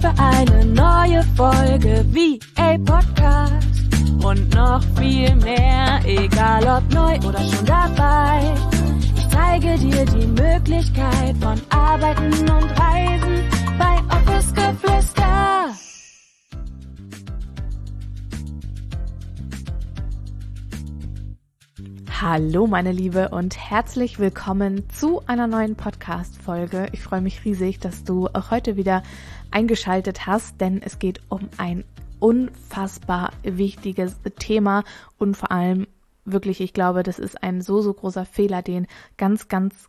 für eine neue Folge VA Podcast. Und noch viel mehr, egal ob neu oder schon dabei. Ich zeige dir die Möglichkeit von Arbeiten und Reisen bei Office Geflüster. Hallo meine Liebe und herzlich willkommen zu einer neuen Podcast-Folge. Ich freue mich riesig, dass du auch heute wieder eingeschaltet hast, denn es geht um ein unfassbar wichtiges Thema und vor allem wirklich, ich glaube, das ist ein so großer Fehler, den ganz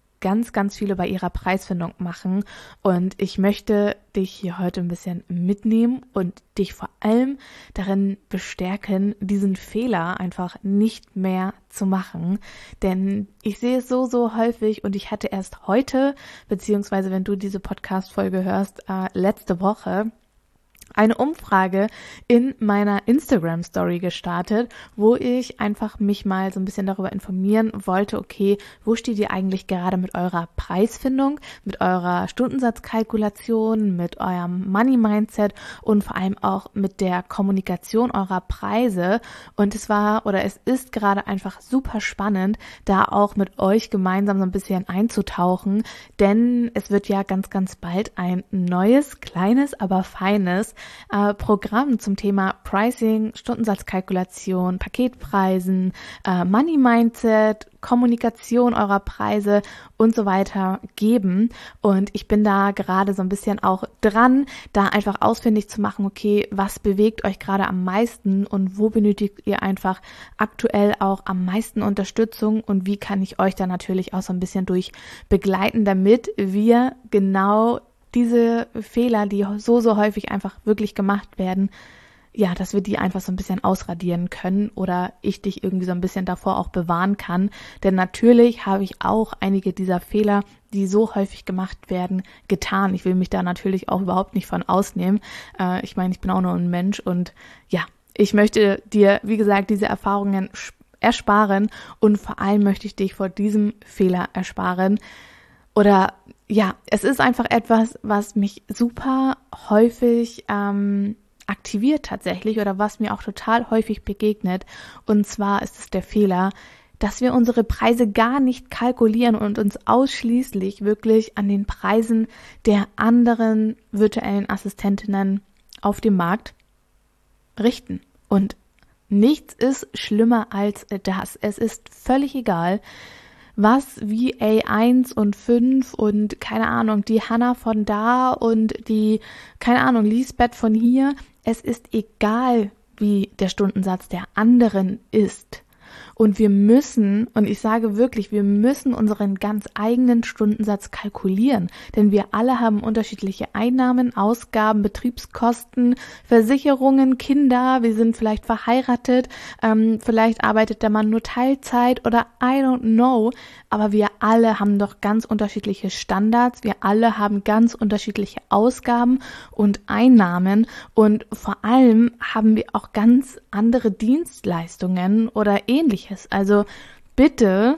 viele bei ihrer Preisfindung machen, und ich möchte dich hier heute ein bisschen mitnehmen und dich vor allem darin bestärken, diesen Fehler einfach nicht mehr zu machen, denn ich sehe es so häufig und ich hatte erst heute, beziehungsweise wenn du diese Podcast-Folge hörst, letzte Woche eine Umfrage in meiner Instagram-Story gestartet, wo ich einfach mich mal so ein bisschen darüber informieren wollte, okay, wo steht ihr eigentlich gerade mit eurer Preisfindung, mit eurer Stundensatzkalkulation, mit eurem Money-Mindset und vor allem auch mit der Kommunikation eurer Preise. Und es ist gerade einfach super spannend, da auch mit euch gemeinsam so ein bisschen einzutauchen, denn es wird ja ganz bald ein neues, kleines, aber feines Programm zum Thema Pricing, Stundensatzkalkulation, Paketpreisen, Money Mindset, Kommunikation eurer Preise und so weiter geben. Und ich bin da gerade so ein bisschen auch dran, da einfach ausfindig zu machen, okay, was bewegt euch gerade am meisten und wo benötigt ihr einfach aktuell auch am meisten Unterstützung und wie kann ich euch da natürlich auch so ein bisschen durch begleiten, damit wir genau diese Fehler, die so häufig einfach wirklich gemacht werden, ja, dass wir die einfach so ein bisschen ausradieren können oder ich dich irgendwie so ein bisschen davor auch bewahren kann. Denn natürlich habe ich auch einige dieser Fehler, die so häufig gemacht werden, getan. Ich will mich da natürlich auch überhaupt nicht von ausnehmen. Ich meine, ich bin auch nur ein Mensch und ja, ich möchte dir, wie gesagt, diese Erfahrungen ersparen und vor allem möchte ich dich vor diesem Fehler ersparen. Oder ja, es ist einfach etwas, was mich super häufig aktiviert tatsächlich oder was mir auch total häufig begegnet. Und zwar ist es der Fehler, dass wir unsere Preise gar nicht kalkulieren und uns ausschließlich wirklich an den Preisen der anderen virtuellen Assistentinnen auf dem Markt richten. Und nichts ist schlimmer als das. Es ist völlig egal, was VA 1 und 5 und keine Ahnung, die Hannah von da und die, keine Ahnung, Lisbeth von hier, es ist egal, wie der Stundensatz der anderen ist. Und wir müssen, und ich sage wirklich, wir müssen unseren ganz eigenen Stundensatz kalkulieren, denn wir alle haben unterschiedliche Einnahmen, Ausgaben, Betriebskosten, Versicherungen, Kinder, wir sind vielleicht verheiratet, vielleicht arbeitet der Mann nur Teilzeit oder I don't know, aber wir alle haben doch ganz unterschiedliche Standards, wir alle haben ganz unterschiedliche Ausgaben und Einnahmen und vor allem haben wir auch ganz andere Dienstleistungen oder Ähnliches. Also bitte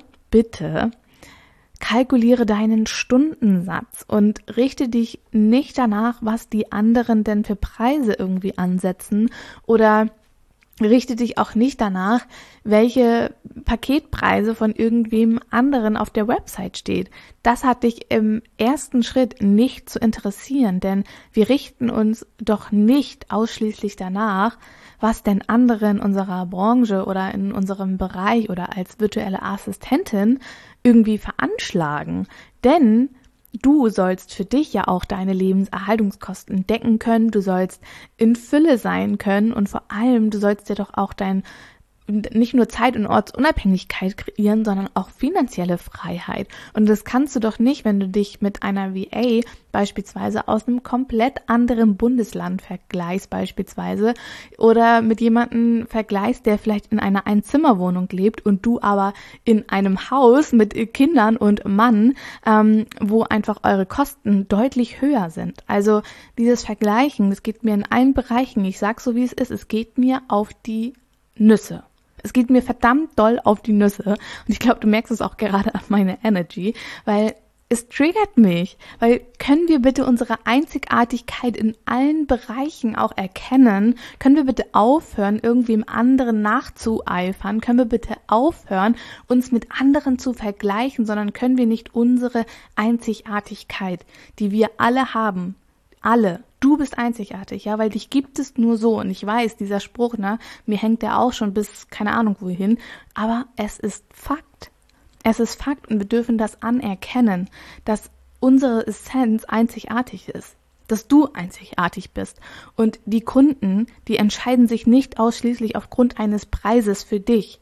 kalkuliere deinen Stundensatz und richte dich nicht danach, was die anderen denn für Preise irgendwie ansetzen oder richte dich auch nicht danach, welche Paketpreise von irgendwem anderen auf der Website steht. Das hat dich im ersten Schritt nicht zu interessieren, denn wir richten uns doch nicht ausschließlich danach, was denn andere in unserer Branche oder in unserem Bereich oder als virtuelle Assistentin irgendwie veranschlagen. Denn du sollst für dich ja auch deine Lebenserhaltungskosten decken können, du sollst in Fülle sein können und vor allem, du sollst dir doch auch nicht nur Zeit- und Ortsunabhängigkeit kreieren, sondern auch finanzielle Freiheit. Und das kannst du doch nicht, wenn du dich mit einer VA beispielsweise aus einem komplett anderen Bundesland vergleichst beispielsweise oder mit jemandem vergleichst, der vielleicht in einer Einzimmerwohnung lebt und du aber in einem Haus mit Kindern und Mann, wo einfach eure Kosten deutlich höher sind. Also dieses Vergleichen, das geht mir in allen Bereichen, ich sag so wie es ist, es geht mir auf die Nüsse. Es geht mir verdammt doll auf die Nüsse und ich glaube, du merkst es auch gerade an meiner Energy, weil es triggert mich, weil können wir bitte unsere Einzigartigkeit in allen Bereichen auch erkennen? Können wir bitte aufhören, irgendwie im anderen nachzueifern? Können wir bitte aufhören, uns mit anderen zu vergleichen, sondern können wir nicht unsere Einzigartigkeit, die wir alle haben, alle, du bist einzigartig, ja, weil dich gibt es nur so. Und ich weiß, dieser Spruch, ne, mir hängt der auch schon bis keine Ahnung wohin, aber es ist Fakt. Es ist Fakt und wir dürfen das anerkennen, dass unsere Essenz einzigartig ist, dass du einzigartig bist. Und die Kunden, die entscheiden sich nicht ausschließlich aufgrund eines Preises für dich.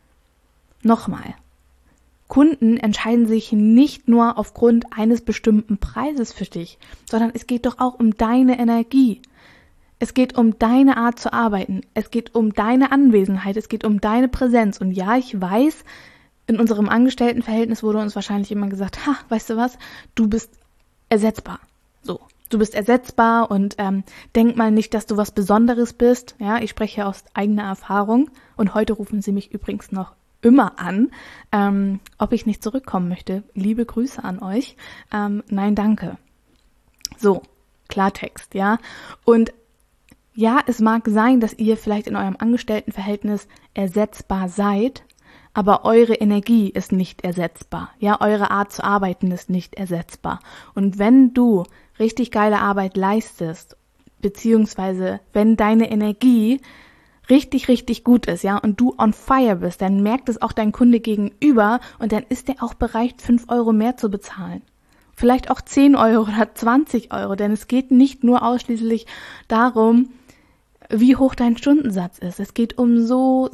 Nochmal. Kunden entscheiden sich nicht nur aufgrund eines bestimmten Preises für dich, sondern es geht doch auch um deine Energie. Es geht um deine Art zu arbeiten. Es geht um deine Anwesenheit. Es geht um deine Präsenz. Und ja, ich weiß, in unserem Angestelltenverhältnis wurde uns wahrscheinlich immer gesagt, weißt du was, du bist ersetzbar. So, du bist ersetzbar und denk mal nicht, dass du was Besonderes bist. Ja, ich spreche aus eigener Erfahrung und heute rufen sie mich übrigens noch immer an, ob ich nicht zurückkommen möchte. Liebe Grüße an euch. Nein, danke. So, Klartext, ja. Und ja, es mag sein, dass ihr vielleicht in eurem Angestelltenverhältnis ersetzbar seid, aber eure Energie ist nicht ersetzbar. Ja, eure Art zu arbeiten ist nicht ersetzbar. Und wenn du richtig geile Arbeit leistest, beziehungsweise wenn deine Energie richtig, richtig gut ist, ja, und du on fire bist, dann merkt es auch dein Kunde gegenüber und dann ist er auch bereit, 5 Euro mehr zu bezahlen. Vielleicht auch 10 Euro oder 20 Euro, denn es geht nicht nur ausschließlich darum, wie hoch dein Stundensatz ist. Es geht um so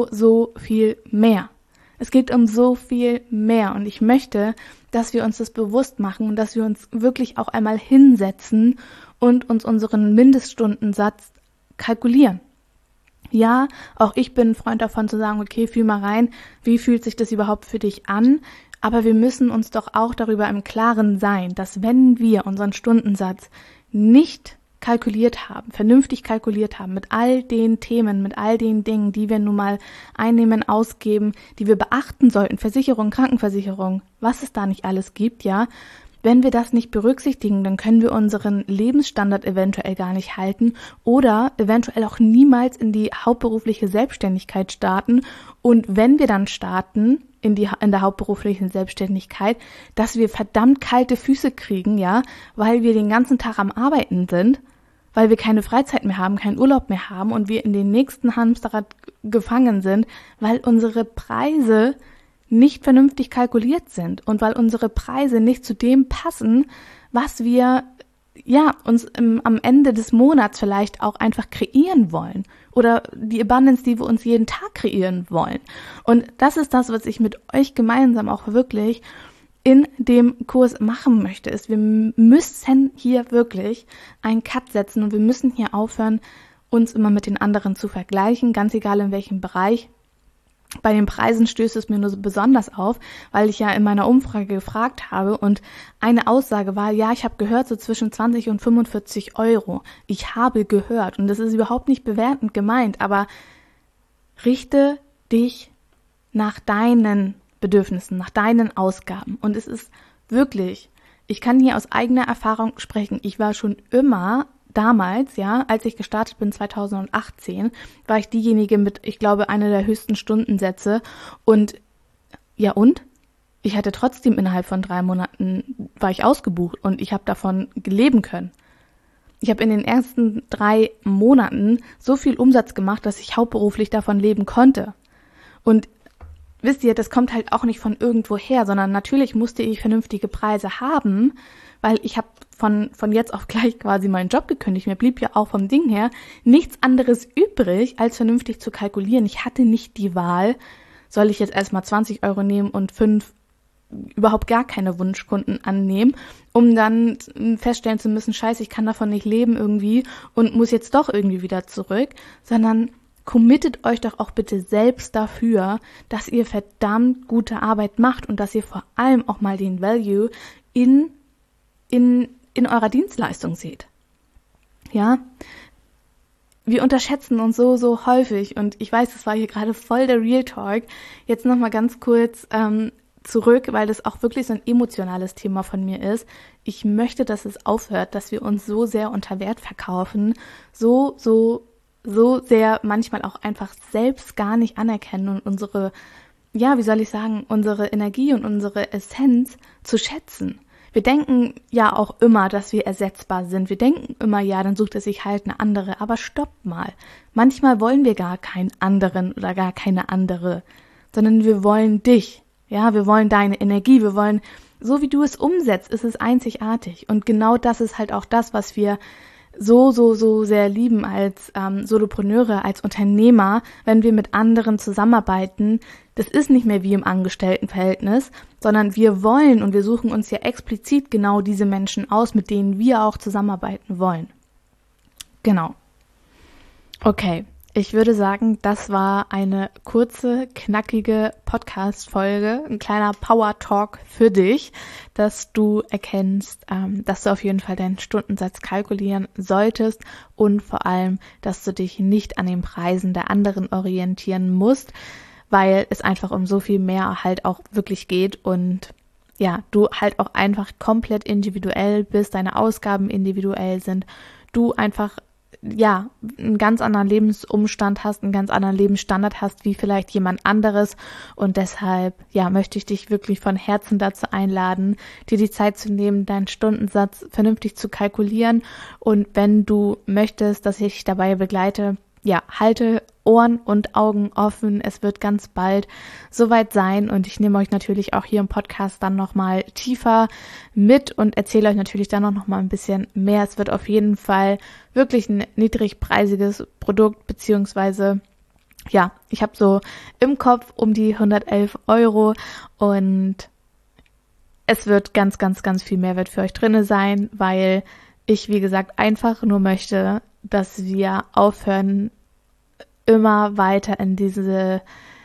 viel mehr. Es geht um so viel mehr und ich möchte, dass wir uns das bewusst machen und dass wir uns wirklich auch einmal hinsetzen und uns unseren Mindeststundensatz kalkulieren. Ja, auch ich bin ein Freund davon zu sagen, okay, fühl mal rein, wie fühlt sich das überhaupt für dich an? Aber wir müssen uns doch auch darüber im Klaren sein, dass wenn wir unseren Stundensatz nicht kalkuliert haben, vernünftig kalkuliert haben, mit all den Themen, mit all den Dingen, die wir nun mal einnehmen, ausgeben, die wir beachten sollten, Versicherung, Krankenversicherung, was es da nicht alles gibt, ja, wenn wir das nicht berücksichtigen, dann können wir unseren Lebensstandard eventuell gar nicht halten oder eventuell auch niemals in die hauptberufliche Selbstständigkeit starten. Und wenn wir dann starten in der hauptberuflichen Selbstständigkeit, dass wir verdammt kalte Füße kriegen, ja, weil wir den ganzen Tag am Arbeiten sind, weil wir keine Freizeit mehr haben, keinen Urlaub mehr haben und wir in den nächsten Hamsterrad gefangen sind, weil unsere Preise nicht vernünftig kalkuliert sind und weil unsere Preise nicht zu dem passen, was wir uns am Ende des Monats vielleicht auch einfach kreieren wollen oder die Abundance, die wir uns jeden Tag kreieren wollen. Und das ist das, was ich mit euch gemeinsam auch wirklich in dem Kurs machen möchte, ist, wir müssen hier wirklich einen Cut setzen und wir müssen hier aufhören, uns immer mit den anderen zu vergleichen, ganz egal in welchem Bereich. Bei den Preisen stößt es mir nur so besonders auf, weil ich ja in meiner Umfrage gefragt habe und eine Aussage war, ja, ich habe gehört, so zwischen 20 und 45 Euro. Ich habe gehört und das ist überhaupt nicht bewertend gemeint, aber richte dich nach deinen Bedürfnissen, nach deinen Ausgaben. Und es ist wirklich, ich kann hier aus eigener Erfahrung sprechen, ich war schon immer damals, ja, als ich gestartet bin, 2018, war ich diejenige mit, ich glaube, einer der höchsten Stundensätze und ich hatte trotzdem innerhalb von 3 Monaten, war ich ausgebucht und ich habe davon leben können. Ich habe in den ersten 3 Monaten so viel Umsatz gemacht, dass ich hauptberuflich davon leben konnte. Und wisst ihr, das kommt halt auch nicht von irgendwo her, sondern natürlich musste ich vernünftige Preise haben, weil ich habe von jetzt auf gleich quasi meinen Job gekündigt. Mir blieb ja auch vom Ding her nichts anderes übrig, als vernünftig zu kalkulieren. Ich hatte nicht die Wahl, soll ich jetzt erstmal 20 Euro nehmen und 5 überhaupt gar keine Wunschkunden annehmen, um dann feststellen zu müssen, scheiße, ich kann davon nicht leben irgendwie und muss jetzt doch irgendwie wieder zurück, sondern committet euch doch auch bitte selbst dafür, dass ihr verdammt gute Arbeit macht und dass ihr vor allem auch mal den Value in eurer Dienstleistung seht. Ja, wir unterschätzen uns so häufig und ich weiß, das war hier gerade voll der Real Talk. Jetzt nochmal ganz kurz zurück, weil das auch wirklich so ein emotionales Thema von mir ist. Ich möchte, dass es aufhört, dass wir uns so sehr unter Wert verkaufen, so sehr manchmal auch einfach selbst gar nicht anerkennen und unsere Energie und unsere Essenz zu schätzen. Wir denken ja auch immer, dass wir ersetzbar sind. Wir denken immer, ja, dann sucht es sich halt eine andere. Aber stopp mal. Manchmal wollen wir gar keinen anderen oder gar keine andere, sondern wir wollen dich. Ja, wir wollen deine Energie. Wir wollen, so wie du es umsetzt, ist es einzigartig. Und genau das ist halt auch das, was wir so sehr lieben als Solopreneure, als Unternehmer, wenn wir mit anderen zusammenarbeiten. Das ist nicht mehr wie im Angestelltenverhältnis, sondern wir wollen und wir suchen uns ja explizit genau diese Menschen aus, mit denen wir auch zusammenarbeiten wollen. Genau. Okay, ich würde sagen, das war eine kurze, knackige Podcast-Folge, ein kleiner Power-Talk für dich, dass du erkennst, dass du auf jeden Fall deinen Stundensatz kalkulieren solltest und vor allem, dass du dich nicht an den Preisen der anderen orientieren musst, weil es einfach um so viel mehr halt auch wirklich geht und ja, du halt auch einfach komplett individuell bist, deine Ausgaben individuell sind, du einfach einen ganz anderen Lebensumstand hast, einen ganz anderen Lebensstandard hast, wie vielleicht jemand anderes und deshalb, möchte ich dich wirklich von Herzen dazu einladen, dir die Zeit zu nehmen, deinen Stundensatz vernünftig zu kalkulieren und wenn du möchtest, dass ich dich dabei begleite, halte Ohren und Augen offen. Es wird ganz bald soweit sein und ich nehme euch natürlich auch hier im Podcast dann nochmal tiefer mit und erzähle euch natürlich dann auch nochmal ein bisschen mehr. Es wird auf jeden Fall wirklich ein niedrigpreisiges Produkt, beziehungsweise ich habe so im Kopf um die 111 € und es wird ganz, ganz, ganz viel Mehrwert für euch drin sein, weil ich, wie gesagt, einfach nur möchte, dass wir aufhören, immer weiter in diese,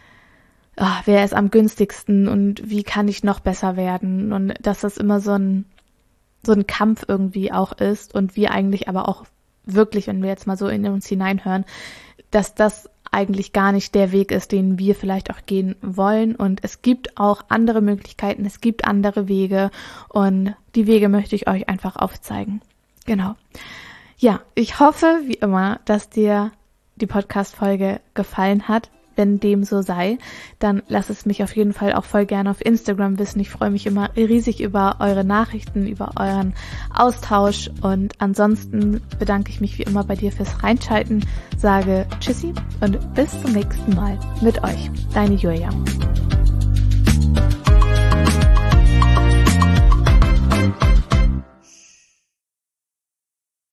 wer ist am günstigsten und wie kann ich noch besser werden und dass das immer so ein Kampf irgendwie auch ist und wir eigentlich aber auch wirklich, wenn wir jetzt mal so in uns hineinhören, dass das eigentlich gar nicht der Weg ist, den wir vielleicht auch gehen wollen und es gibt auch andere Möglichkeiten, es gibt andere Wege und die Wege möchte ich euch einfach aufzeigen. Genau. Ja, ich hoffe, wie immer, dass dir die Podcast-Folge gefallen hat. Wenn dem so sei, dann lass es mich auf jeden Fall auch voll gerne auf Instagram wissen. Ich freue mich immer riesig über eure Nachrichten, über euren Austausch und ansonsten bedanke ich mich wie immer bei dir fürs Reinschalten, sage Tschüssi und bis zum nächsten Mal mit euch. Deine Julia.